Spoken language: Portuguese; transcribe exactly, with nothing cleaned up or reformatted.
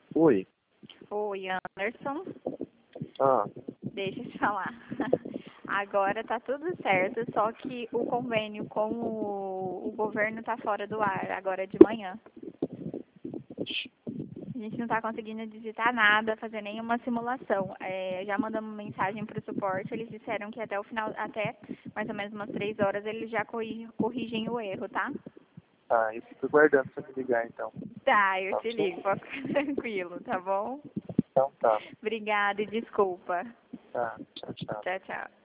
Oi. Oi, Anderson. Ah, Deixa eu te falar. Agora tá tudo certo, só que o convênio com o, o governo tá fora do ar, agora de manhã. A gente não tá conseguindo digitar nada, fazer nenhuma simulação. É, já mandamos mensagem pro suporte, eles disseram que até o final, até mais ou menos umas três horas, eles já corri- corrigem o erro, tá? tá. Eu fico aguardando você me ligar, então. Tá, eu Tá te bom? ligo, pode ficar tranquilo, tá bom? Então tá. Obrigada e desculpa. Tá. Tchau, tchau. Tchau, tchau.